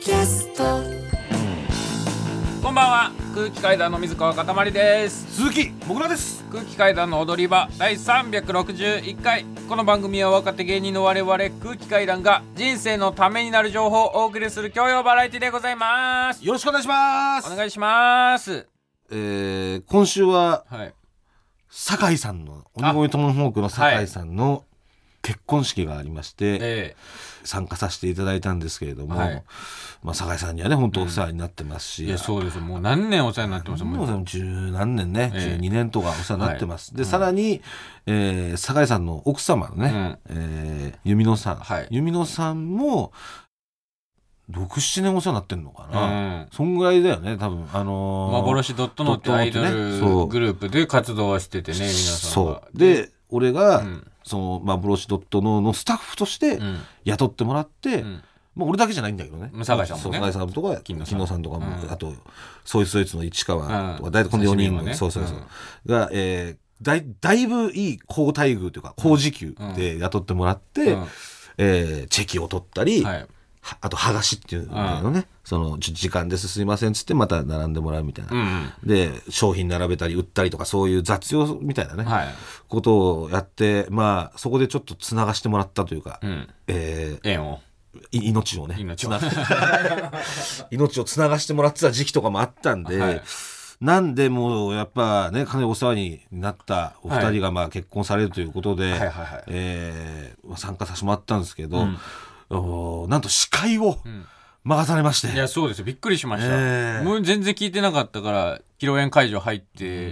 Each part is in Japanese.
キャスト。 こんばんは、空気階段の水川かたまりです。 鈴木もぐらです。 空気階段の踊り場第361回。この番組は若手芸人の我々空気階段が人生のためになる情報をお送りする教養バラエティでございます。 よろしくお願いします。 お願いします。 今週は、 はい、 酒井さんの鬼越トマホークの酒井さんの結婚式がありまして、参加させていただいたんですけれども、酒井さんにはね本当お世話になってますし、 いやそうです。もう何年お世話になってます。 もう十何年ね、12年とかお世話になってます。でさらに、酒井さんの奥様のね、弓野さん、弓野さんも6、7年お世話になってんのかな、そんぐらいだよね多分。 幻ドットノってアイドルグループで活動はしててね、皆さんが。 そうで俺が、その幻ドットのスタッフとして雇ってもらって、俺だけじゃないんだけどね、 酒井さんもね、 酒井さんとか金野さんとかも、あとそいつの市川とか、大体この4人もね、が、だいぶいい好待遇というか好時給で雇ってもらって、チェキを取ったり、あと剥がしっていうのね、その時間ですすいませんっつってまた並んでもらうみたいな、で商品並べたり売ったりとか、そういう雑用みたいなね、ことをやって、そこでちょっとつながしてもらったというか、縁を命をつながしてもらってた時期とかもあったんで、なんでもうやっぱね、かなりお世話になったお二人が結婚されるということで参加させてもらったんですけど、なんと司会を任されまして、 いやそうですよ、びっくりしました。もう全然聞いてなかったから、披露宴会場入って、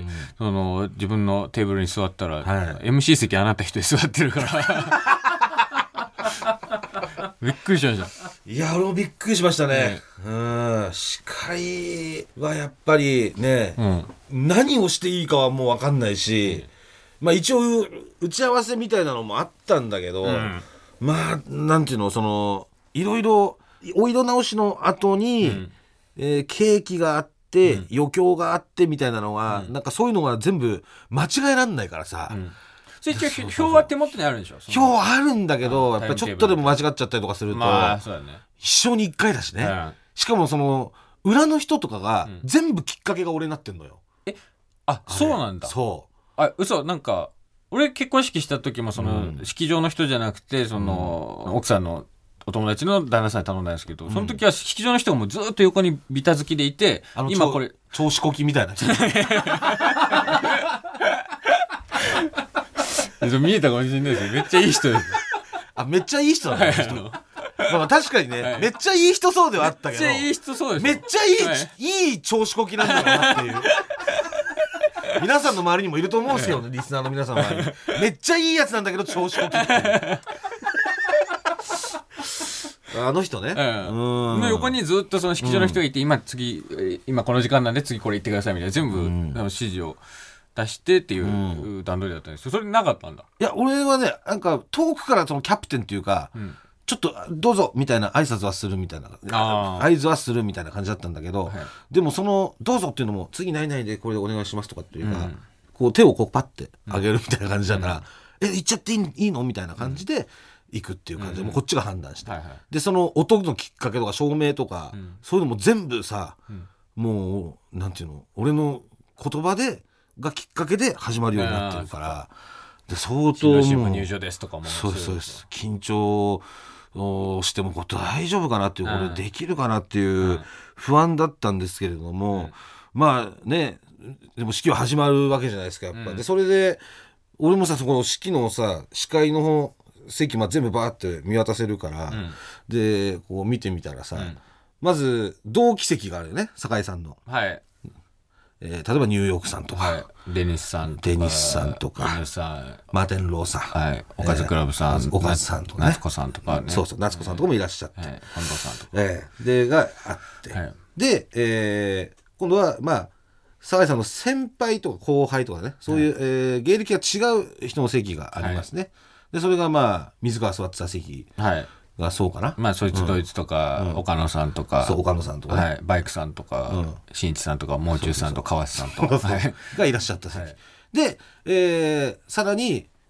その自分のテーブルに座ったら、MC 席あなた一人座ってるからびっくりしました。 いや俺もびっくりしましたね。司会はやっぱりね、何をしていいかはもう分かんないし、一応打ち合わせみたいなのもあったんだけど、なんていうの、そのいろいろお色直しの後に、ケーキがあって、余興があってみたいなのが、なんかそういうのが全部間違えらんないからさ、 それ表は手元にあるんでしょ。 表あるんだけど、やっぱりちょっとでも間違っちゃったりとかすると、 そうだね、 一生に一回だしね、しかもその裏の人とかが、全部きっかけが俺になってんのよ。 そうなんだ。嘘。なんか俺結婚式した時もその、式場の人じゃなくて、その、奥さんのお友達の旦那さんに頼んだんですけど、その時は式場の人がもうずっと横にビタ付きでいて、今これ調子こきみたいな見えたかもしれないですよ。めっちゃいい人です。 めっちゃいい人なんだよ。確かにね、めっちゃいい人そうではあったけど、 めっちゃいい人そうです。 めっちゃいい調子こきなんだろうなっていう皆さんの周りにもいると思うんですよね、リスナーの皆さんの周りに。めっちゃいいやつなんだけど調子こきっていうあの人ね、 横にずっとその式場の人がいて、今この時間なんで次これ言ってくださいみたいな、全部指示を出してっていう段取りだったんですよ。それなかったんだ。 いや俺はね、なんか遠くからそのキャプテンっていうか、ちょっとどうぞみたいな挨拶はするみたいな、合図はするみたいな感じだったんだけど、でもそのどうぞっていうのも次何々でこれでお願いしますとかっていうか、こう手をこうパッて上げるみたいな感じだから、行っちゃっていいのみたいな感じで行くっていう感じで、もうこっちが判断して、でその音のきっかけとか照明とか、そういうのも全部さ、もうなんていうの、俺の言葉がきっかけで始まるようになってるから、で相当もう入場ですとかも、 そうです緊張しても大丈夫かなっていう、これできるかなっていう不安だったんですけれども、でも式は始まるわけじゃないですかやっぱ、でそれで俺もさ、そこの式のさ司会の席全部バーって見渡せるから、でこう見てみたらさ、まず同期席があるよね、酒井さんの。例えばニューヨークさんとか、 デニスさんとかマーテンローさん、 おかずクラブさん、 おかずさんとか夏子さんとかね、 そう夏子さんとかもいらっしゃって、 近藤さんとか、 でがあって、で、今度は酒井さんの先輩とか後輩とかね、そういう、芸歴が違う人の席がありますね。でそれが水川座ってた席がそうかな、 そいつドイツとか、岡野さんとか、 岡野さんとか、 バイクさんとか、新一さんとか、もう中さんとか、川瀬さんとかがいらっしゃった席で、さらに、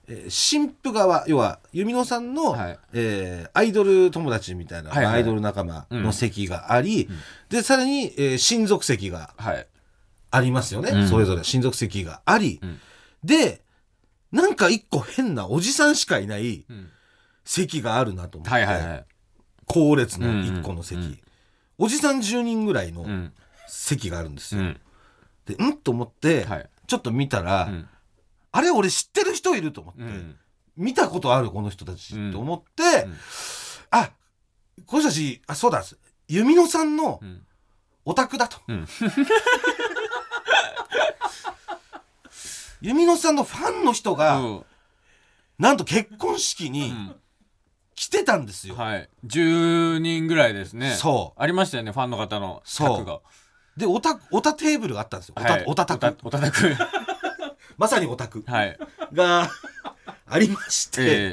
新婦側、要は弓野さんの、はい、アイドル友達みたいな、はいはい、アイドル仲間の席があり、でさらに、親族席がありますよね、それぞれ親族席があり、でなんか一個変なおじさんしかいない席があるなと思って、はいはいはい、後列の一個の席、おじさん10人ぐらいの席があるんですよ、でと思って、はい、ちょっと見たら、あれ俺知ってる人いると思って、見たことあるこの人たちと思って、あ、この人たち、あ、そうだ、弓野さんのオタクだと、弓野さんのファンの人が、なんと結婚式に来てたんですよ、 はい、10人ぐらいですね。そうありましたよね、ファンの方の卓が。 でオタテーブルがあったんですよ、はい、オタタクまさにオタク、はい、がありまして、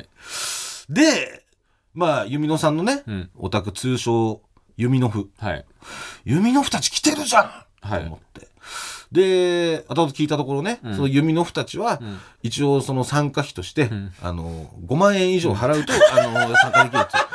でまあ弓野さんのね、オタク通称弓野夫、はい、弓野夫たち来てるじゃん、はい、と思って、で後々聞いたところね、その弓野夫たちは、一応その参加費として、5万円以上払うと、参加できるって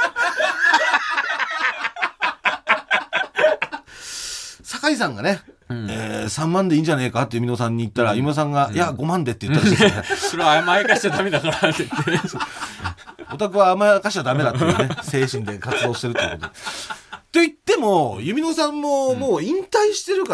酒井さんがね、3万でいいんじゃねえかって弓野さんに言ったら、弓野さんが、いや5万でって言ったらしいですね。 それは甘やかしちゃダメだからって言ってオタクは甘やかしちゃダメだっていうね精神で活動してるってことで。と言っても弓野さんももう引退してるから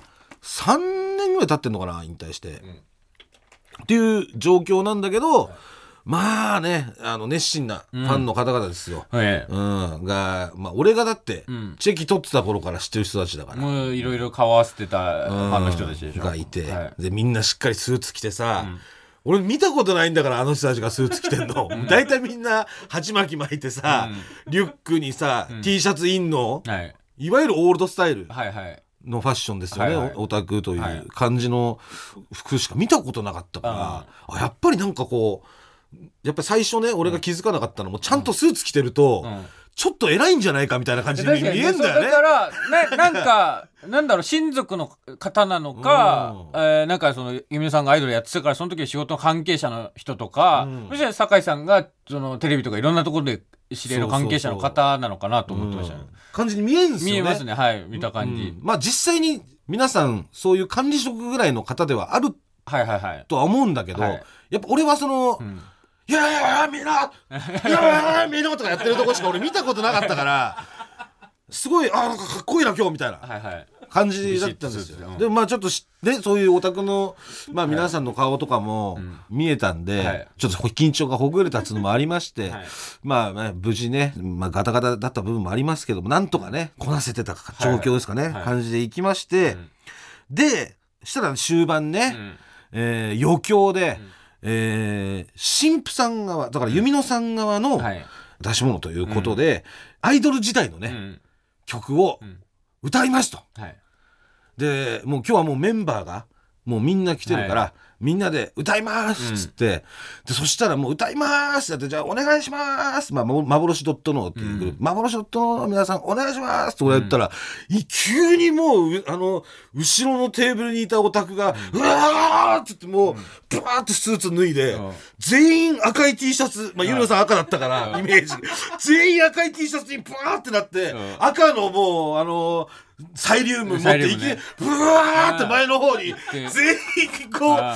、3年ぐらい経ってんのかな、引退して、っていう状況なんだけど、まあね、熱心なファンの方々ですよ、が、まあ、俺がだって、チェキ取ってた頃から知ってる人たちだから、 もういろいろ顔合わせてたファンの人たちでしょ、 がいて、でみんなしっかりスーツ着てさ、俺見たことないんだから、あの人たちがスーツ着てんのだいたいみんな鉢巻き巻いてさ、リュックにさ、T シャツインの、いわゆるオールドスタイルのファッションですよね、オタクという感じの服しか見たことなかったから、やっぱりなんかこう、やっぱり最初ね、俺が気づかなかったのも、ちゃんとスーツ着てると、ちょっと偉いんじゃないかみたいな感じに見えんだよね。 だからなんかなんだろう、親族の方なのか、なんかその弓野さんがアイドルやってたから、その時は仕事の関係者の人とか、そして酒井さんがそのテレビとかいろんなところで知れる関係者の方なのかなと思ってましたね。 感じに見えんすよね。 見えますね、はい、見た感じ。 まあ実際に皆さんそういう管理職ぐらいの方ではあるとは思うんだけど、やっぱ俺はその、いやいやいやみんな、いやみんなとかやってるとこしか俺見たことなかったから、すごいなんかかっこいいな今日みたいな感じだったんですよ。でもまあちょっとね、そういうオタクのまあ皆さんの顔とかも見えたんで、ちょっと緊張がほぐれたっていうのもありまして、まあ無事ね、まあガタガタだった部分もありますけども、なんとかねこなせてた状況ですかね、感じでいきまして、でしたら終盤ね、余興で新婦さん側だから弓野さん側の出し物ということで、アイドル時代のね、曲を歌いますと、でもう今日はもうメンバーがもうみんな来てるから、みんなで歌いますっつって、でそしたらもう歌いますって、じゃあお願いします、まあ、幻.no っていうグループ、幻.no の皆さんお願いしますって俺言ったら、急にもう後ろのテーブルにいたオタクがうわーって言って、もうブワーってスーツ脱いで、全員赤い T シャツ、まあ、ユノさん赤だったからイメージ全員赤い T シャツにブワーってなって、赤のもうサイリウム持っていき、ブワーって前の方に全員こう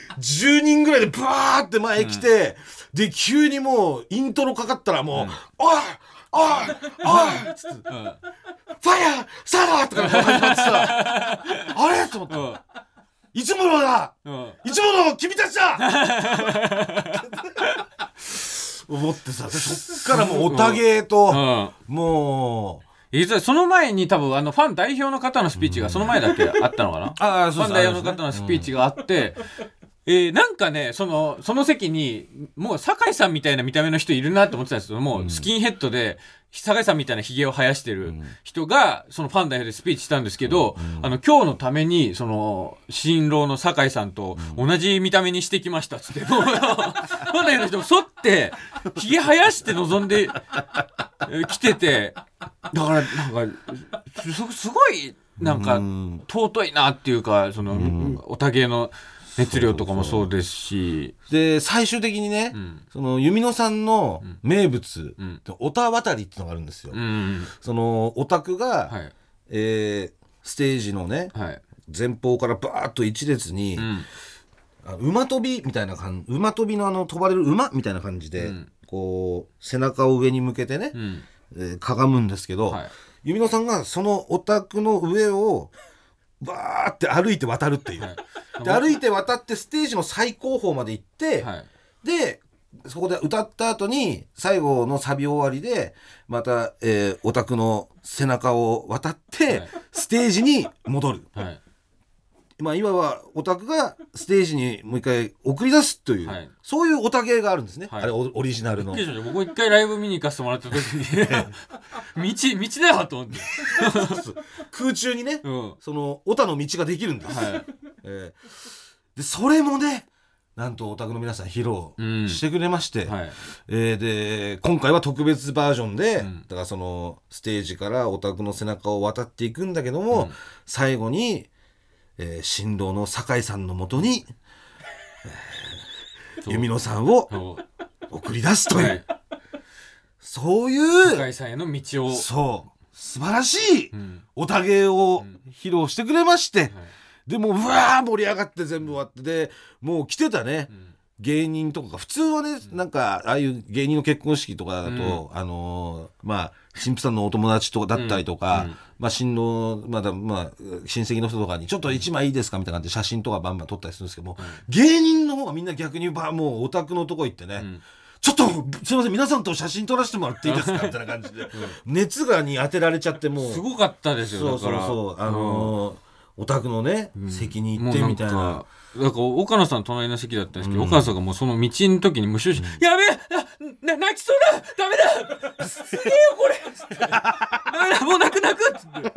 10人ぐらいでブワーって前来て、で急にもうイントロかかったらもうおいおいおいっつってファイヤーサーラーとか始まってさ、あれと思った、いつものだ、いつもの君たちだ思ってさ、そっからもうオタゲーともうその前に多分ファン代表の方のスピーチがその前だっけあったのかなファン代表の方のスピーチがあって、なんかねその席にもう酒井さんみたいな見た目の人いるなと思ってたんですけども、スキンヘッドで酒井さんみたいなひげを生やしてる人がそのファン代表でスピーチしたんですけど、今日のためにその新郎の酒井さんと同じ見た目にしてきましたっつって、もうファン代表の人も剃ってひげ生やして臨んで来てて、だからなんかすごいなんか尊いなっていうか、そのオタ芸の熱量とかもそうですし、 で最終的にね、その弓野さんの名物、オタ渡りっていうのがあるんですよ。そのオタクが、ステージのね、前方からバーッと一列に、馬跳びみたいな感じ、馬跳びの飛ばれる馬みたいな感じで、こう背中を上に向けてね、かがむんですけど、弓野さんがそのオタクの上をバーって歩いて渡るっていう、で歩いて渡ってステージの最高峰まで行って、でそこで歌った後に最後のサビ終わりでまた、オタクの背中を渡って、ステージに戻る、まあ、今はオタクがステージにもう一回送り出すという、そういうオタ芸があるんですね、あれオリジナルの。 僕一回ライブ見に行かせてもらった時に道だよと思って空中にね、そのオタの道ができるんです、でそれもねなんとオタクの皆さん披露してくれまして、で今回は特別バージョンで、だからそのステージからオタクの背中を渡っていくんだけども、最後に新郎の酒井さんのもとに、弓野さんを送り出すという、そういう酒井さんへの道を、 そう素晴らしいオタ芸を披露してくれまして、でもうわー盛り上がって全部終わって、でもう来てたね、芸人とかが普通はね、なんかああいう芸人の結婚式とかだと、まあ神父さんのお友達とかだったりとか、まあ新郎まだまあ親戚の人とかにちょっと1枚いいですかみたいな感じで写真とかバンバン撮ったりするんですけども、芸人の方がみんな逆にもうオタクのとこ行ってね、ちょっとすいません皆さんと写真撮らせてもらっていいですかみたいな感じで、熱がに当てられちゃって、もうすごかったですよ。 オタクのね、席に行ってみたいな。 なんか岡野さん隣の席だったんですけど、岡野さんがもうその道の時に無視し、やべえ泣きそうだダメだすげえよこれダメだもう泣くっつって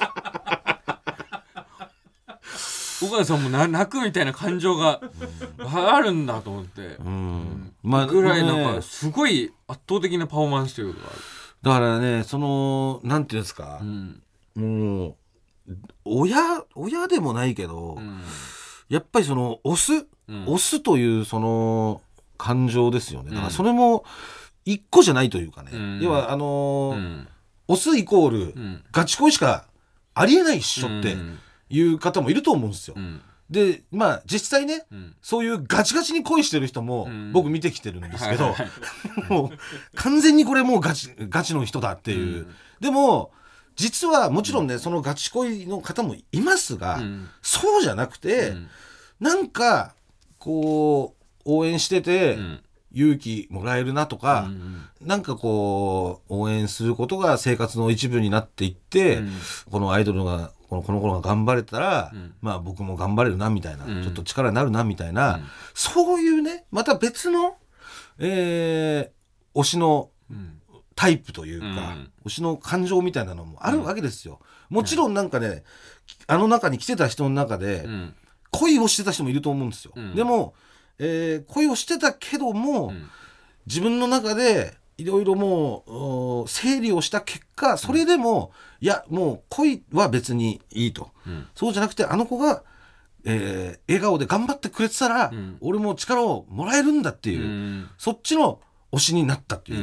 岡野さんも泣くみたいな感情があるんだと思って、ぐらいなんかすごい圧倒的なパフォーマンスというか、 だからね、そのなんていうんですか、もう親でもないけど、やっぱりその押すというその感情ですよね。だからそれも一個じゃないというかね、要は押すイコールガチ恋しかありえないっしょっていう方もいると思うんですよ。でまあ実際ね、そういうガチガチに恋してる人も僕見てきてるんですけど、もう完全にこれもうガチの人だっていう、でも実はもちろんね、そのガチ恋の方もいますが、そうじゃなくて、なんかこう応援してて勇気もらえるなとか、なんかこう応援することが生活の一部になっていって、このアイドルがこの子が頑張れたら、まあ僕も頑張れるなみたいな、ちょっと力になるなみたいな、そういうねまた別の、推しのタイプというか、推しの感情みたいなのもあるわけですよ。もちろんなんかね、あの中に来てた人の中で、恋をしてた人もいると思うんですよ。でも、恋をしてたけども、自分の中でいろいろもう整理をした結果、それでも、いやもう恋は別にいいと、そうじゃなくてあの子が、笑顔で頑張ってくれてたら、俺も力をもらえるんだっていう、そっちの推しになったっていう、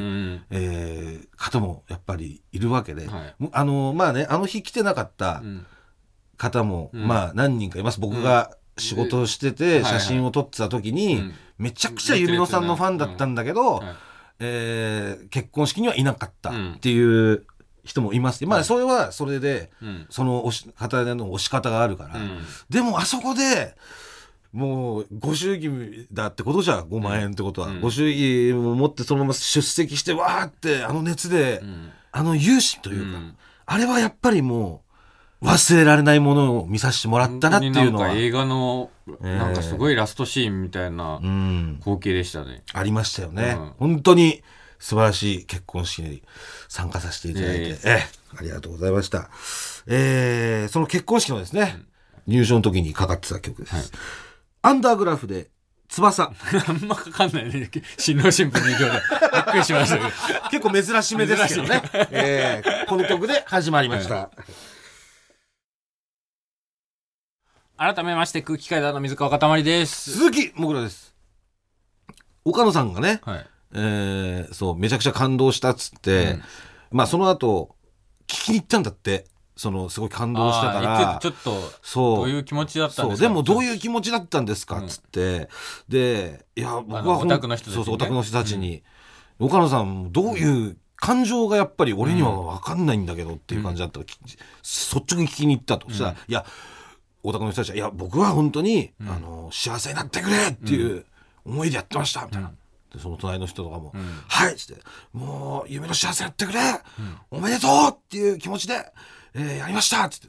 方もやっぱりいるわけで、まあね、あの日来てなかった方も、まあ何人かいます。僕が仕事をしてて写真を撮ってた時に、めちゃくちゃ弓野さんのファンだったんだけど、結婚式にはいなかったっていう人もいます。まあそれはそれで、その方の推し方があるから、でもあそこでもうご祝儀だってことじゃん、5万円ってことは、ご祝儀を持ってそのまま出席してわーってあの熱で、あの勇姿というか、あれはやっぱりもう忘れられないものを見させてもらったなっていうのは、 なんか映画のなんかすごいラストシーンみたいな光景でしたね。 ありましたよね、本当に素晴らしい結婚式に参加させていただいて、ありがとうございました。その結婚式のですね、入場の時にかかってた曲です、アンダーグラフで翼あんまかかんないね、新郎新婦入場でびっくりしましたけど結構珍しめですけどね、この曲で始まりました。 改めまして空気階段の水川かたまりです。 鈴木もぐらです。岡野さんがね、 はい、 そうめちゃくちゃ感動したっつって、まあその後聞きに行ったんだって。すごい感動したからちょっとどういう気持ちだったんですか。 でもどういう気持ちだったんですかっつって、でいや僕はオタクの人たちに、ね、 そうオタクの人たちに、岡野さんどういう感情がやっぱり俺には分かんないんだけどっていう感じだったら、率直に聞きに行ったと。そしたらいやオタクの人たちはいや僕は本当に、幸せになってくれっていう思いでやってましたみたいな。でその隣の人とかも、はいっつってもう夢の幸せやってくれ、おめでとうっていう気持ちで、やりましたっつって、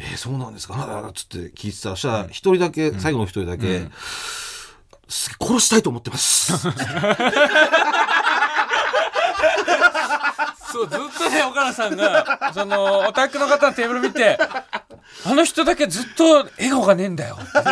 そうなんですかっつって聞いてたら、そしたら一人だけ、最後の一人だけ、殺したいと思ってますそうずっとね岡野さんがそのオタクの方のテーブル見てあの人だけずっと笑顔がねえんだよって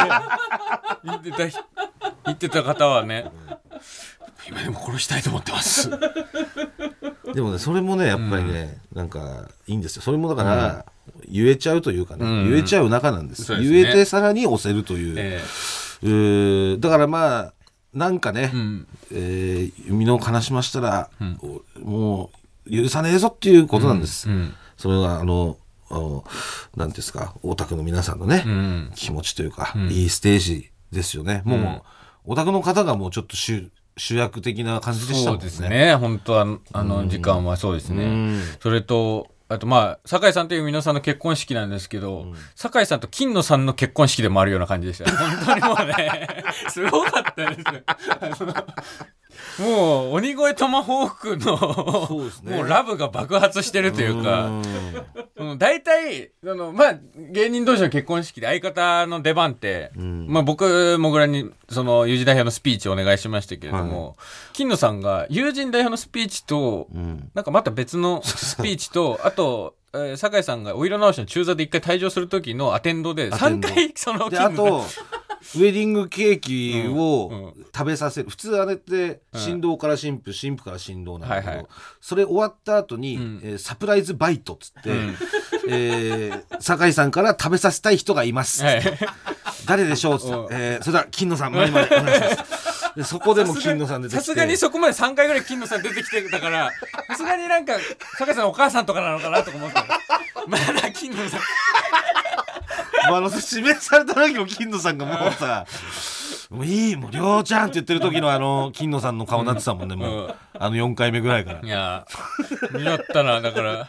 言ってた方はね、今でも殺したいと思ってますでもねそれもねやっぱりね、なんかいいんですよ。それもだから、言えちゃうというかね、言えちゃう仲なんです。言えてさらに押せるという、だからまあなんかね、弓の悲しましたら、もう許さねえぞっていうことなんです、それはなんですかオタクの皆さんのね、気持ちというか、いいステージですよね。もう、オタクの方がもうちょっと主役的な感じでしたもんね。 そうですね本当は時間はそうですね、それとあとまあ酒井さんという皆さんの結婚式なんですけど、酒井さんと金野さんの結婚式でもあるような感じでしたね本当にもうねすごかったですもう鬼越トマホークのそうです、ね、もうラブが爆発してるというか、大体まあ芸人同士の結婚式で相方の出番って、まあ、僕もぐらにその友人代表のスピーチをお願いしましたけれども、金野さんが友人代表のスピーチと、なんかまた別のスピーチとあと酒井さんがお色直しの中座で1回退場する時のアテンドで3回そのであとウェディングケーキを食べさせる、普通あれって新郎から新婦、新婦から新郎なんだけど、それ終わった後に、サプライズバイトっつって、酒井さんから食べさせたい人がいます、誰でしょうっつって、それでは金野さん前までお願いしますでそこでも金野さん出てきて、 さすがにそこまで3回ぐらい金野さん出てきてたからさすがになんか酒井さんお母さんとかなのかなとか思ったらまだ金野さん指名された時も金野さんがもうさもういいもうりょうちゃんって言ってる時の金野さんの顔になってたもんね、もう4回目ぐらいから。 いや見よったなだから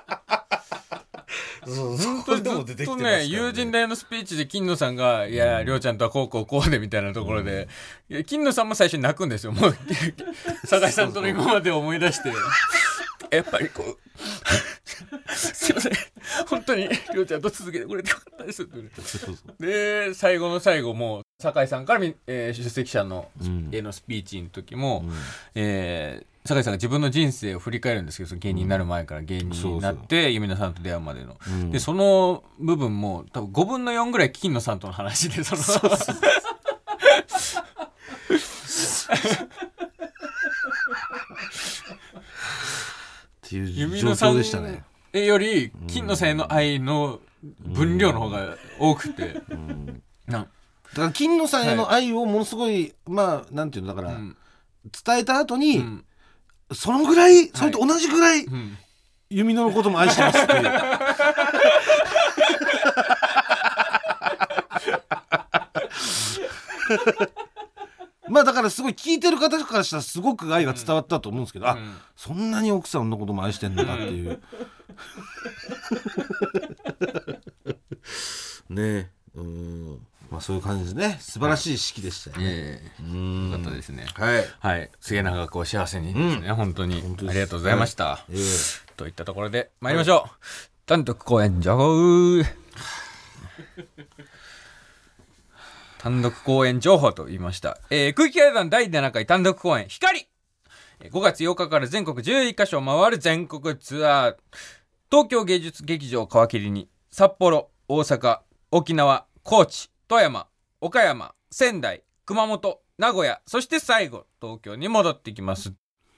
本当にずっとね友人代のスピーチで金野さんがいやりょうちゃんとはこうこうこうでみたいなところで、いや金野さんも最初に泣くんですよ。もう酒井さんとの今までを思い出してやっぱりこうすいません本当にりょうちゃんと続けてくれてよかったですってで最後の最後も酒井さんから、出席者のへのスピーチの時も、酒井さんが自分の人生を振り返るんですけど、その芸人になる前から芸人になって夢野さんと出会うまでの、でその部分も多分5分の4ぐらい金野さんとの話でっていう状況でしたね。 より金野さんへの愛の分量の方が多くて、 だから金野さんへの愛をものすごい、まあなんていうのだから、伝えた後に、そのぐらいそれと同じぐらい、弓野のことも愛してますっていうまあだからすごい聞いてる方からしたらすごく愛が伝わったと思うんですけど、そんなに奥さんのことも愛してんのかっていうねえ、まあそういう感じでね、素晴らしい式でしたよね。 よかったですね。 はい、 末永くお幸せにですね、本当にありがとうございました、といったところで参りましょう、単独公演情報単独公演情報と言いました、空気階段第7回単独公演光、5月8日から全国11カ所を回る全国ツアー、東京芸術劇場皮切りに札幌、大阪、沖縄、高知、富山、岡山、仙台、熊本、名古屋、そして最後東京に戻ってきます。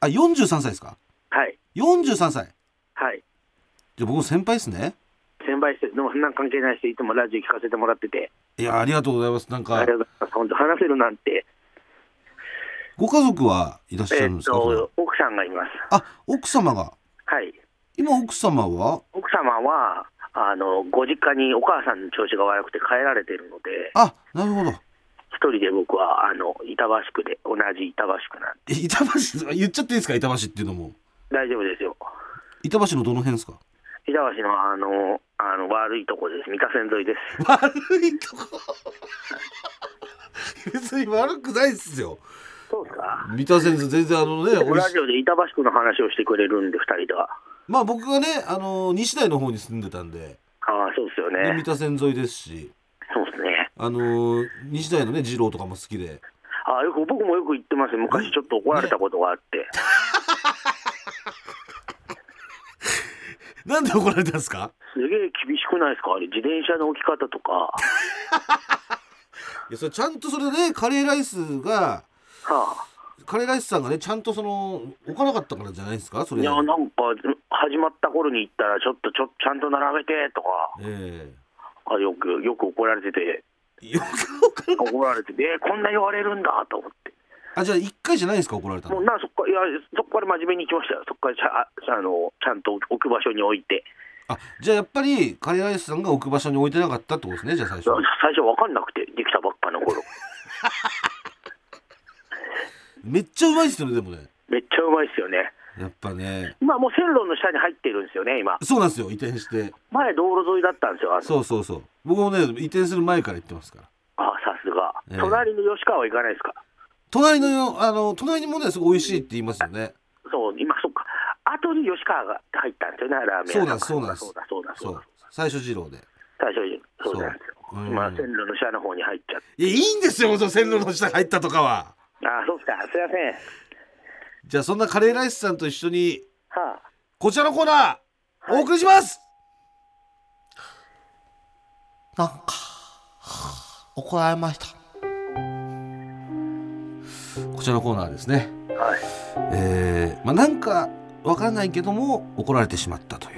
あ、43歳ですか？ はい。 43歳。 はい。 じゃあ僕の先輩ですね。 先輩して、でもそんな関係ないし、いつもラジオ聞かせてもらってて。 いや、ありがとうございます。なんか、 ありがとうございます。本当話せるなんて。 ご家族はいらっしゃるんですか？ 奥さんがいます。 あ、奥様が。 はい。 今奥様はご実家にお母さんの調子が悪くて帰られているので。 あ、なるほど。 一人で僕は板橋区で、同じ板橋区なんで。 板橋言っちゃっていいですか？板橋っていうのも大丈夫ですよ。 板橋のどの辺ですか？ 板橋の悪いとこです。三田線沿いです。 悪いとこ別に悪くないっすよ。 そうですか。 三田線沿い全然ラジオで板橋区の話をしてくれるんで、2人では。 まあ僕がね西台の方に住んでたんで。 ああ、そうですよね。 三田線沿いですし。 そうですね。 西台のね二郎とかも好きで。 ああ、僕もよく行ってます。昔ちょっと怒られたことがあって。 なんで怒られたんですか？ すげえ厳しくないですか？あれ自転車の置き方とか。 いや、それちゃんとそれで、ね、カレーライスが、カレーライスさんがねちゃんと置かなかったからじゃないですか？それ。 いや、なんか始まった頃に行ったらちゃんと並べてとか、よく怒られてて、怒られてて、こんな言われるんだと思って。 あ、じゃあ1回じゃないですか？怒られたの。 もうそこから真面目に行きましたよ。そこからちゃんと置く場所に置いて。 あ、じゃあやっぱりカレーライスさんが置く場所に置いてなかったってことですね。じゃあ最初分かんなくて、できたばっかの頃。 めっちゃうまいですよね。でもね、 めっちゃうまいですよね。 やっぱね。 今もう線路の下に入ってるんですよね。今そうなんですよ。移転して前道路沿いだったんですよ。 そう僕もね移転する前から行ってますから。 あ、さすが。隣の吉川は行かないですか？ 隣にもねすごい美味しいって言いますよね。 そう、今そっか。後に吉川が入ったんですよね、ラーメン屋さん。そうなんです。そうだ。 最初二郎で。 そうなんですよ。今線路の下の方に入っちゃって。 いいんですよ。線路の下に入ったとかは。 あ、そうですか。すいません。 じゃあそんなカレーライスさんと一緒に、こちらのコーナー、お送りします。なんか怒られました。こちらのコーナーですね。なんかわからないけども怒られてしまったという、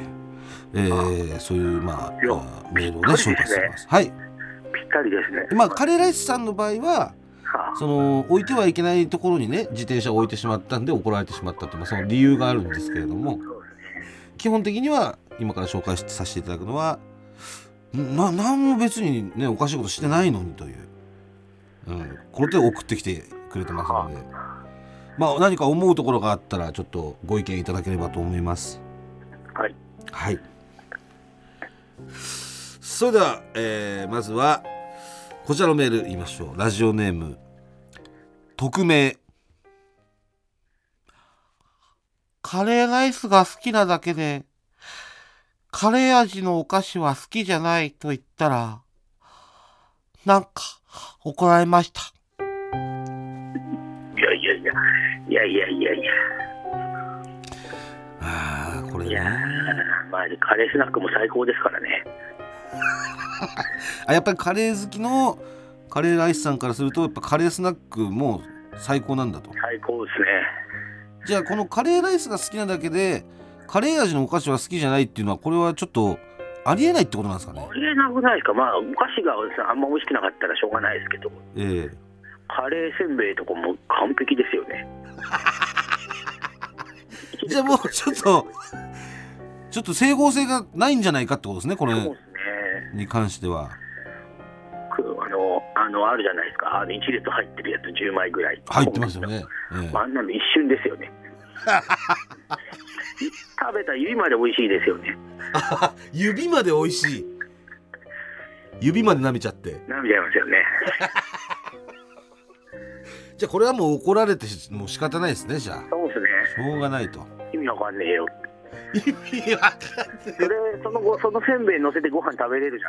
そういうメールをね紹介しています。はい。ぴったりですね。カレーライスさんの場合は、置いてはいけないところにね自転車を置いてしまったんで怒られてしまったという、その理由があるんですけれども、基本的には今から紹介させていただくのは何も別にねおかしいことしてないのにという、これで送ってきてくれてますので、何か思うところがあったらちょっとご意見いただければと思います。はい。それでは、まずはこちらのメール言いましょう。ラジオネーム匿名。カレーライスが好きなだけでカレー味のお菓子は好きじゃないと言ったらなんか怒られました。 いや。 ああ、これね。 いや、カレースナックも最高ですからね。 やっぱりカレー好きのカレーライスさんからするとやっぱカレースナックも最高なんだと。 最高ですね。 じゃあこのカレーライスが好きなだけでカレー味のお菓子は好きじゃないっていうのは、これはちょっとありえないってことなんですかね。 ありえなくないですか。お菓子があんま美味しくなかったらしょうがないですけど、カレーせんべいとかも完璧ですよね。 じゃあもうちょっと整合性がないんじゃないかってことですね、これに関しては。 あるじゃないですか。1列入ってるやつ10枚ぐらい入ってますよね。 あんなの一瞬ですよね。食べた指まで美味しいですよね。 指まで美味しい。指まで舐めちゃって舐めちゃいますよね。 じゃあこれはもう怒られてもう仕方ないですね。じゃあそうですね。 しょうがないと。 意味わかんねえよ。 意味わかんねえ。 そのせんべい乗せてご飯食べれるじ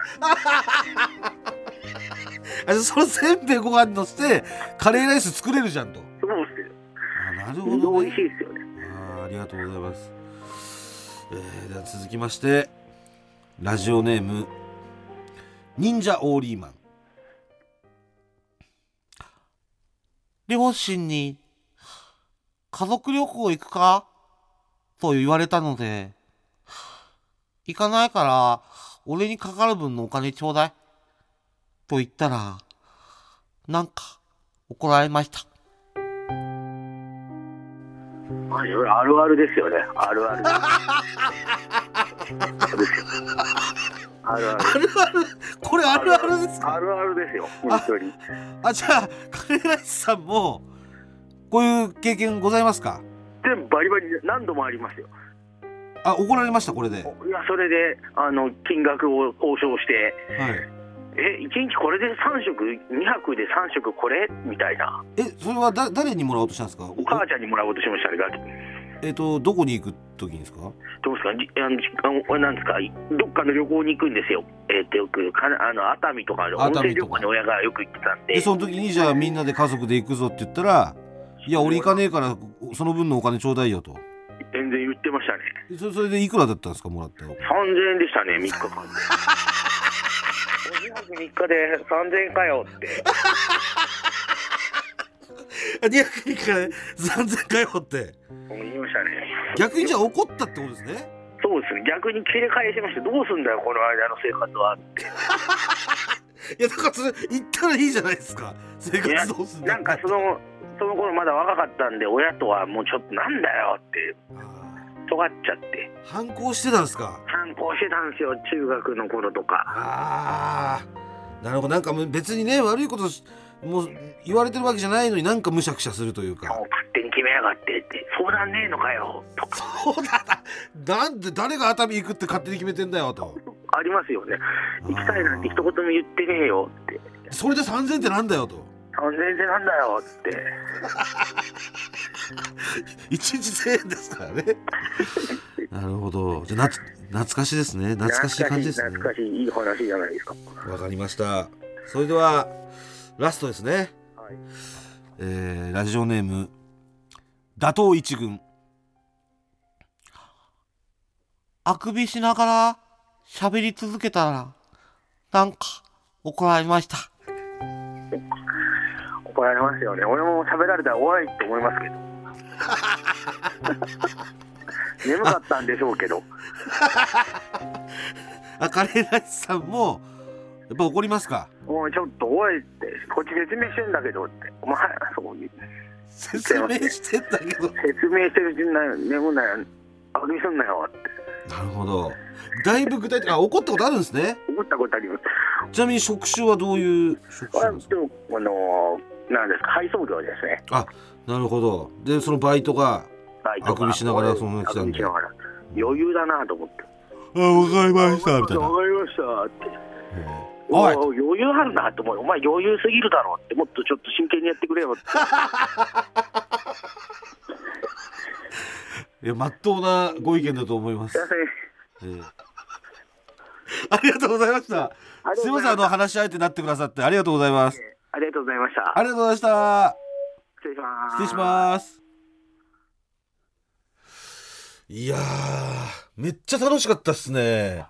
ゃん。そのせんべいご飯乗せてカレーライス作れるじゃんと。 そうですよ。 なるほど、ね。 美味しいですよね。 ありがとうございます。では続きましてラジオネーム忍者オーリーマン。両親に家族旅行行くかと言われたので、行かないから俺にかかる分のお金ちょうだいと言ったら、なんか怒られました。 あるあるですよね。あるあるですよ。あるある。 これあるあるですか？ あるあるですよ、本当に。 じゃあカレーライスさんもこういう経験ございますか？ 全部バリバリ何度もありますよ。 怒られましたこれで？いや、 それで金額を交渉して、 はい、 1日これで3食、2泊で3食これみたいな。 それは誰にもらおうとしたんですか？ お母ちゃんにもらおうとしましたね。 どこに行く時にですか？ どうですか、なんですか、どっかの旅行に行くんですよ。熱海とか温泉旅行に親がよく行ってたんで。 その時にじゃあみんなで家族で行くぞって言ったら、いや俺行かねえからその分のお金ちょうだいよと。 全然言ってましたね。 それでいくらだったんですか、もらったの？ 3000円でしたね、3日間で。2泊3日で3000円かよって。 2泊3日で3000円かよって言いましたね。 逆にじゃあ怒ったってことですね。 そうですね、逆に切り返しまして、どうすんだよこの間の生活はって。 いやだからそれ言ったらいいじゃないですか。生活どうすんだよ。 なんかその頃まだ若かったんで、親とはもうちょっとなんだよって尖っちゃって。 反抗してたんですか？ 反抗してたんですよ、中学の頃とか。 なるほど。なんか別にね、悪いこともう言われてるわけじゃないのに、なんかむしゃくしゃするというか、 勝手に決めやがってって、相談ねえのかよとか。 そうだ、なんで誰が熱海行くって勝手に決めてんだよと。 ありますよね。行きたいなんて一言も言ってねえよって。 それで3000ってなんだよと。 3000円ってなんだよって。 1日1000円ですからね。なるほど。じゃあ懐かしいですね。懐かしい感じですね。 懐かしい、いい話じゃないですか。 わかりました。それではラストですね。 はい。 ラジオネーム打倒一軍。あくびしながら喋り続けたらなんか怒られました。 怒られますよね。俺も喋られたら怖いって思いますけど。眠かったんでしょうけど。 カレーライスさんもやっぱ怒りますか？ もうちょっとおいって、こっち説明してんだけどって。お前そういう説明してんだけど。 説明してるうちに眠んなよ、あくびすんなよって。 なるほど。だいぶ具体的。怒ったことあるんですね。 怒ったことあります。 ちなみに職種はどういう職種なんですか？ なんですか、配送業ですね。 なるほど。でそのバイトがあくびしながらその来たんで、 余裕だなと思って。 わかりましたみたいな。 わかりましたって。余裕あるなと思う。お前余裕すぎるだろって、もっとちょっと真剣にやってくれよって。 いや、真っ当なご意見だと思います。ありがとうございました。すいません、話し相手になってくださってありがとうございます。 ありがとうございました。 ありがとうございました。 失礼します。 失礼します。いやー、めっちゃ楽しかったっすね。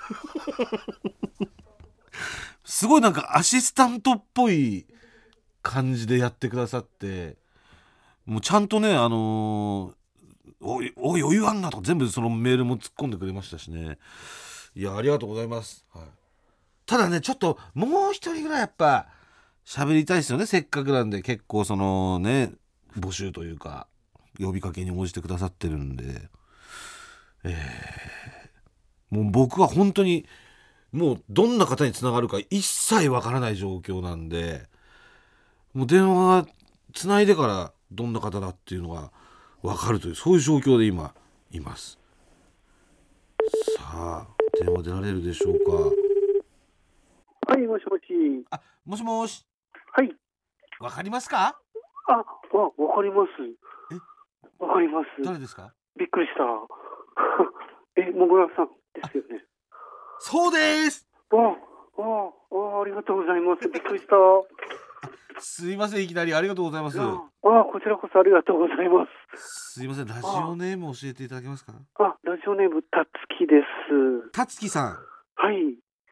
すごいなんかアシスタントっぽい感じでやってくださって、もうちゃんとね、余裕あんなとか全部そのメールも突っ込んでくれましたしね。いや、ありがとうございます。はい、ただね、ちょっともう一人ぐらいやっぱ喋りたいですよね。せっかくなんで、結構そのね、募集というか呼びかけに応じてくださってるんで、もう僕は本当にもうどんな方につながるか一切わからない状況なんで、もう電話つないでからどんな方だっていうのがわかるという、そういう状況で今います。さあ、電話出られるでしょうか。 はい、もしもし。 もしもし。 はい。 わかりますか？ わかります。わかります。 誰ですか？ びっくりした。もぐらさんですよね。 そうです。 ありがとうございます。びっくりした。 すいません、いきなりありがとうございます。 こちらこそありがとうございます。 すいません、ラジオネーム教えていただけますか？ ラジオネームたつきです。 たつきさん。 はい。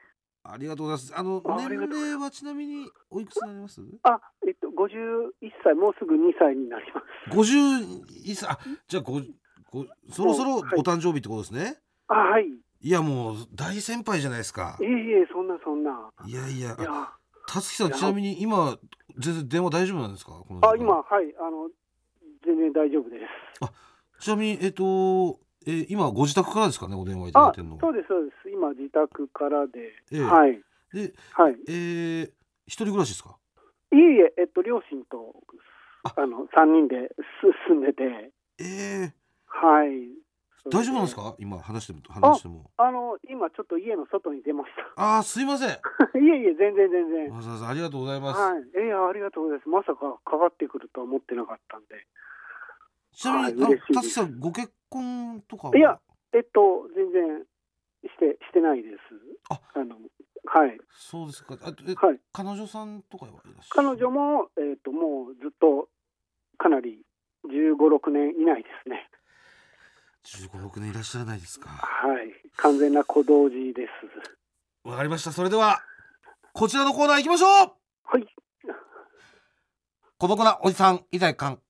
ありがとうございます。年齢はちなみにおいくつになります？ 51歳、もうすぐ2歳になります。 51歳、じゃあそろそろお誕生日ってことですね。 はい。 いやもう大先輩じゃないですか。 いえ、そんな。 いや、達樹さん、ちなみに今全然電話大丈夫なんですか？ 今、はい、全然大丈夫です。 ちなみに今ご自宅からですかね、お電話いただいてるの。 そうです。今自宅からで、 はい。で、一人暮らしですか？ いえ、両親と3人で住んでて。はい。 大丈夫なんですか？今話しても。 今ちょっと家の外に出ました。 すいません。いえ、全然。 わざわざありがとうございます。 はい。ありがとうございます。まさかかかってくるとは思ってなかったんで。 ちなみに、達樹さん、ご結婚とかは？ いや、全然してないです。はい。 そうですか。彼女さんとかはいらっしゃる？ 彼女も、もうずっとかなり15、6年いないですね。 15、6年いらっしゃらないですか？ はい。完全な小同時です。 わかりました。それではこちらのコーナー行きましょう。 はい。 孤独なおじさんいざかん。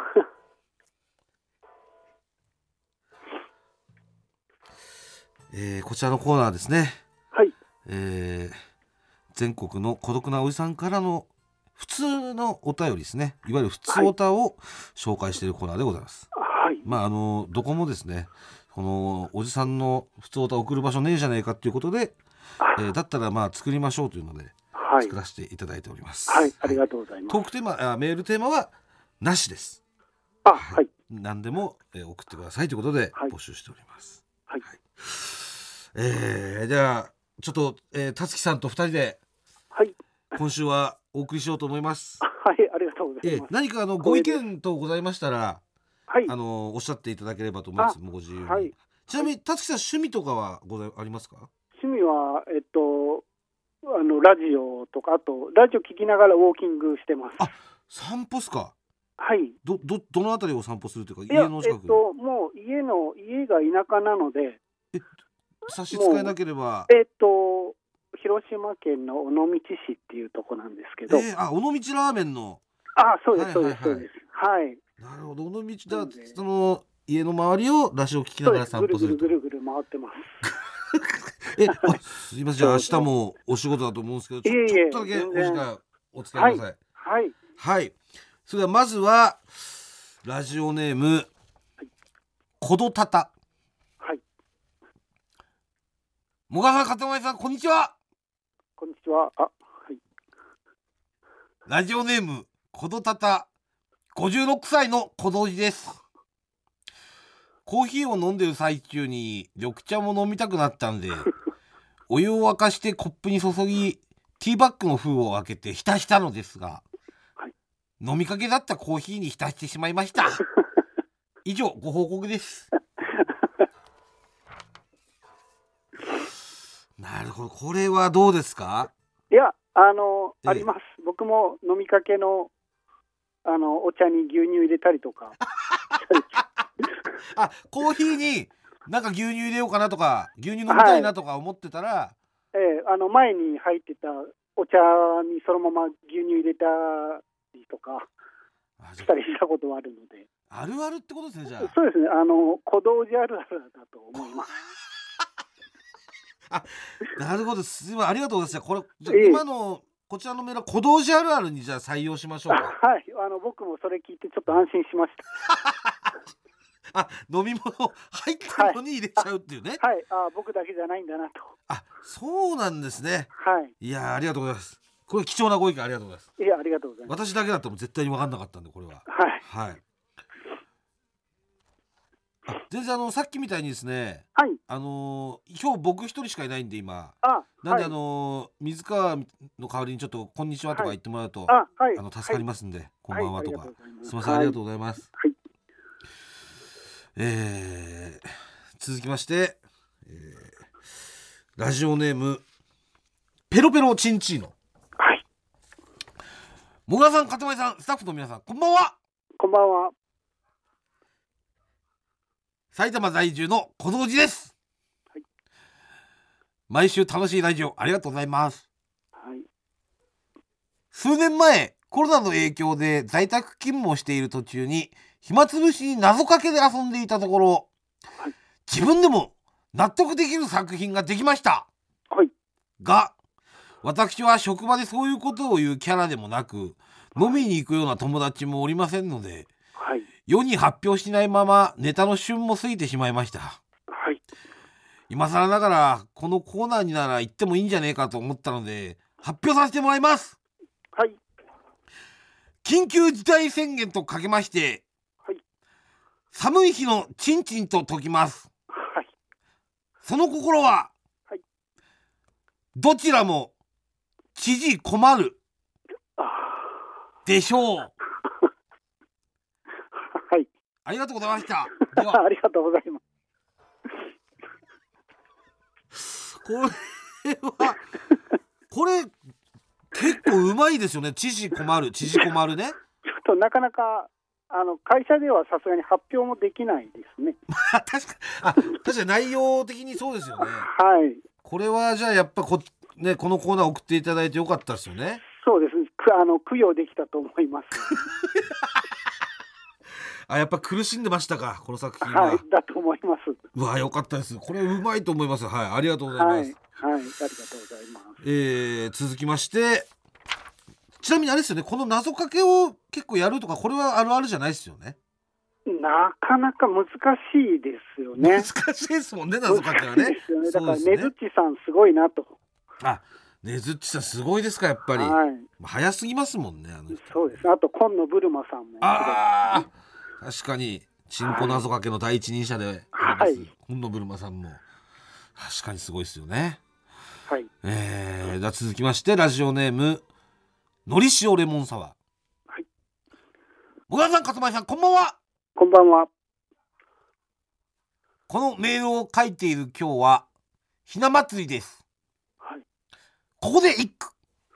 こちらのコーナーですね。 はい。 全国の孤独なおじさんからの普通のお便りですね。いわゆる普通おたを紹介しているコーナーでございます。 はい。 どこもですね、このおじさんの普通おたを送る場所ねえじゃねえかということで、だったら作りましょうというので、作らせていただいております。 はい、ありがとうございます。 トークテーマ、メールテーマはなしです。 はい。 何でも、送ってくださいということで募集しております。 はい。 じゃあちょっと達樹さんと2人で、 はい、 今週はお送りしようと思います。 はい、ありがとうございます。 何かご意見等ございましたら、 はい、 おっしゃっていただければと思います。もうご自由に。はい、ちなみに達樹さん、趣味とかはありますか？ 趣味はラジオとか、あとラジオ聞きながらウォーキングしてます。 散歩っすか？ はい。 どのあたりを散歩するというか、家の近く？ もう家が田舎なので、 差し支えなければ、 広島県の尾道市っていうとこなんですけど、 尾道ラーメンの、 そうです。はい。 なるほど。尾道だ、その家の周りをラジオ聞きながら散歩すると。 ぐるぐる回ってます。 すいません。明日もお仕事だと思うんですけど、ちょっとだけお時間お使いください。はい。それではまずはラジオネーム、コドタタ。 はい。 もがさん、かたまりさん、こんにちは。 こんにちは。はい。 ラジオネーム、コドタタ、56歳の小道寺です。コーヒーを飲んでる最中に緑茶も飲みたくなったんでお湯を沸かしてコップに注ぎ、ティーバッグの封を開けて浸したのですが、飲みかけだったコーヒーに浸してしまいました以上、ご報告ですなるほど。これはどうですか？ いや、あります。僕も飲みかけのお茶に牛乳入れたりとかコーヒーになんか牛乳入れようかなとか、牛乳飲みたいなとか思ってたら、 前に入ってたお茶にそのまま牛乳入れたりとかしたりしたことはあるので。 あるあるってことですね。じゃあそうですね。小道寺あるあるだと思いますなるほど。すみません、ありがとうございます。これじゃ今のこちらのメールは小道寺あるあるにじゃあ採用しましょうか。 はい。僕もそれ聞いてちょっと安心しました飲み物入ってるのに入れちゃうっていうね。 はい。僕だけじゃないんだなと。 そうなんですね。 はい。 いや、ありがとうございます。これ貴重なご意見ありがとうございます。 いや、ありがとうございます。 私だけだったら絶対に分かんなかったんで、これは。はい。全然さっきみたいにですね、 はい。 今日僕一人しかいないんで今。なんで水川の代わりにちょっとこんにちはとか言ってもらうと、助かりますんで、こんばんはとか。すみません、ありがとうございます。 はい。 続きまして、ラジオネームペロペロチンチーノ。 はい。 もぐらさん、かたまりさん、スタッフの皆さん、こんばんは。 こんばんは。 埼玉在住の小道寺です。 はい。 毎週楽しいラジオありがとうございます。 はい。 数年前コロナの影響で在宅勤務をしている途中に暇つぶしに謎かけで遊んでいたところ、はい、自分でも納得できる作品ができました、 はい、 が私は職場でそういうことを言うキャラでもなく、飲みに行くような友達もおりませんので、 はい、 世に発表しないままネタの旬も過ぎてしまいました。 はい、 今更ながらこのコーナーになら行ってもいいんじゃねえかと思ったので発表させてもらいます。 はい。 緊急事態宣言とかけまして、 はい、 寒い日のチンチンと解きます。 はい、 その心は、 はい、 どちらも知事困るでしょう。 はい。 ありがとうございました。 ではありがとうございます。 これ結構うまいですよね。知事困るね。 ちょっとなかなか会社ではさすがに発表もできないですね。 確かに内容的にそうですよね。 はい。 これはじゃあやっぱこのコーナー送っていただいてよかったですよね。 そうです。供養できたと思います。 やっぱ苦しんでましたか、この作品は。 はい、だと思います。 うわ、よかったです。これうまいと思います。はい、ありがとうございます。 はい、はい、ありがとうございます。 続きまして、ちなみにあれですよね、この謎かけを結構やるとか、これはあるあるじゃないですよね。 なかなか難しいですよね。 難しいですもんね、謎かけはね。 ですよね。だからねずっちさんすごいなと。 ねずっちさんすごいですか、やっぱり。 はい、 早すぎますもんね、 そうです。あと今野ブルマさんも。 確かにチンコ謎かけの第一人者であります、今野ブルマさんも確かにすごいですよね。 はい。 では続きまして、ラジオネームのり塩レモンサワー。 はい。 小川さん、勝前さん、こんばんは。 こんばんは。 このメールを書いている今日はひな祭りです。 はい。 ここで一句。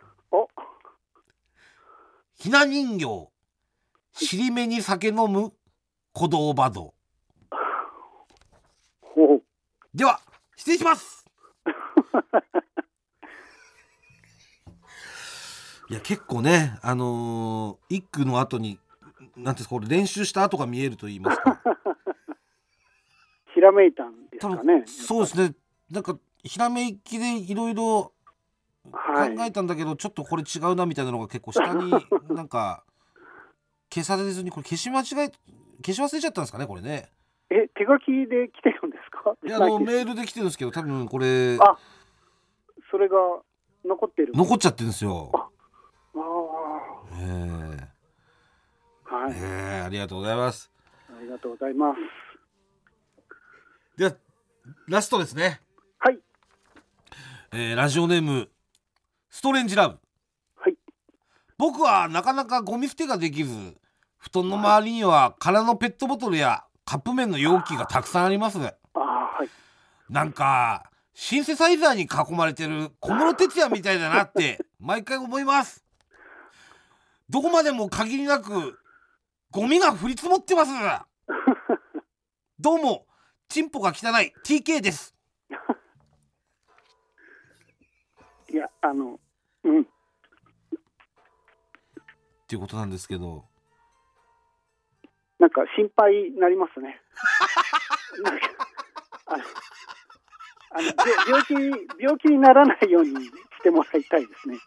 ひな人形尻目に酒飲む小道場道。では失礼します。いや結構ね、一句の後になんてこれ練習した後が見えると言いますか。 ひらめいたんですかね。 そうですね。なんかひらめきでいろいろ考えたんだけど、ちょっとこれ違うなみたいなのが結構下になんか消されずに、これ消し忘れちゃったんですかね、これね。 手書きで来てるんですか。 いやメールで来てるんですけど、多分これそれが残っちゃってるんですよ。ありがとうございます。 ありがとうございます。 ではラストですね。 はい。 ラジオネームストレンジラブ。 はい。 僕はなかなかゴミ捨てができず、布団の周りには空のペットボトルやカップ麺の容器がたくさんあります。 はい。 なんかシンセサイザーに囲まれてる小室哲哉みたいだなって毎回思います。どこまでも限りなくゴミが降り積もってます。どうもチンポが汚い TK です。 いやっていうことなんですけど、 なんか心配になりますね。病気にならないようにしてもらいたいですね。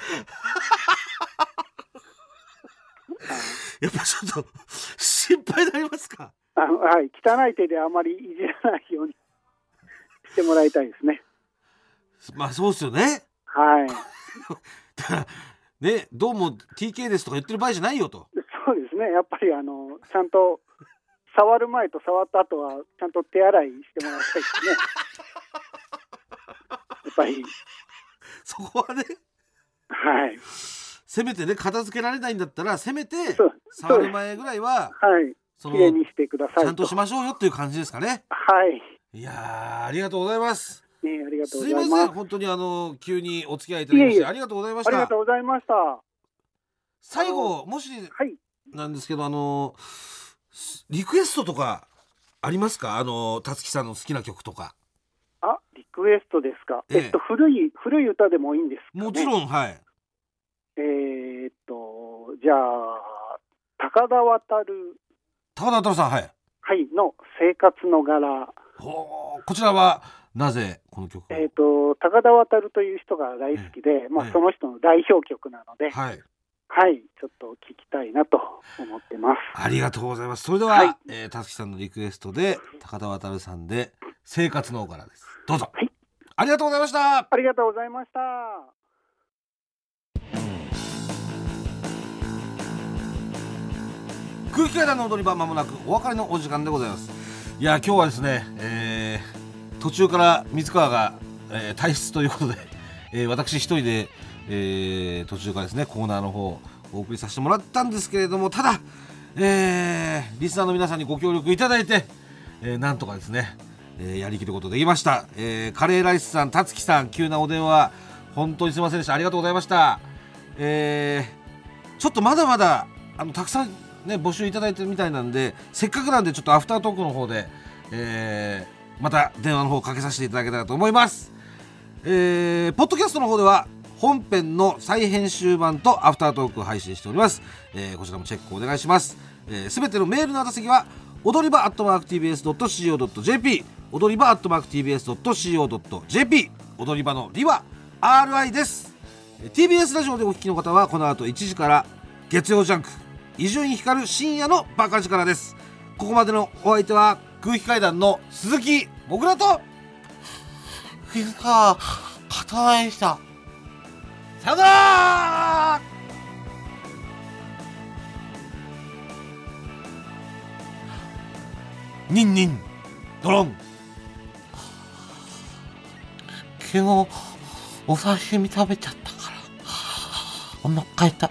やっぱちょっと心配になりますか。 はい、汚い手であまりいじらないようにしてもらいたいですね。 まあそうですよね。 はい。 だからね、どうも TK ですとか言ってる場合じゃないよと。 そうですね。やっぱりちゃんと触る前と触った後はちゃんと手洗いしてもらいたいですね。やっぱりそこはね。 はい。 せめてね、片付けられないんだったらせめて触る前ぐらいはきれいにしてくださいと。 ちゃんとしましょうよっていう感じですかね。 はい。 いやありがとうございます。 ありがとうございます。 すいません、本当に急にお付き合いいただきましてありがとうございました。 ありがとうございました。 最後もしなんですけど、リクエストとかありますか？たつきさんの好きな曲とか。 リククエストですか。古い歌でもいいんですかね。 もちろん、はい。 じゃあ、高田渉さん、はい。 はい、の生活の柄。 こちらはなぜこの曲を？高田渉という人が大好きで、その人の代表曲なので、はい、ちょっと聞きたいなと思ってます。 ありがとうございます。それでは、たつきさんのリクエストで高田渉さんで生活の柄です。どうぞ。はい、ありがとうございました。 ありがとうございました。 空気階段の踊り場、まもなくお別れのお時間でございます。いや、今日はですね、途中から水川が、退出ということで、私一人で、途中からですねコーナーの方お送りさせてもらったんですけれども、ただ、リスナーの皆さんにご協力いただいて、なんとかですね、やりきることできました。カレーライスさん、たつきさん、急なお電話本当にすいませんでした。ありがとうございました。ちょっとまだまだたくさんね募集いただいてるみたいなんで、せっかくなんでちょっとアフタートークの方で、また電話の方かけさせていただけたらと思います。ポッドキャストの方では本編の再編集版とアフタートークを配信しております。こちらもチェックお願いします。すべてのメールの宛先は踊り場@tbs.co.jp、 踊り場@tbs.co.jp、 踊り場のりは RI です。 TBS ラジオでお聞きの方はこの後1時から月曜ジャンク伊集院光る深夜のバカ力です。ここまでのお相手は空気階段の鈴木もぐらと水川かたまりでした。 さよなら。ニンニンドロン。 昨日お刺身食べちゃったからお腹痛い。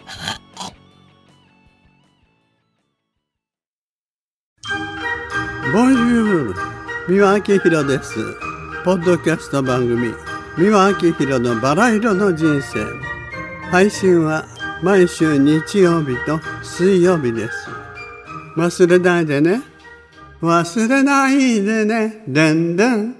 ボンジュール、三輪明宏です。ポッドキャスト番組三輪明宏のバラ色の人生、配信は毎週日曜日と水曜日です。忘れないでね、忘れないでね、でんでん。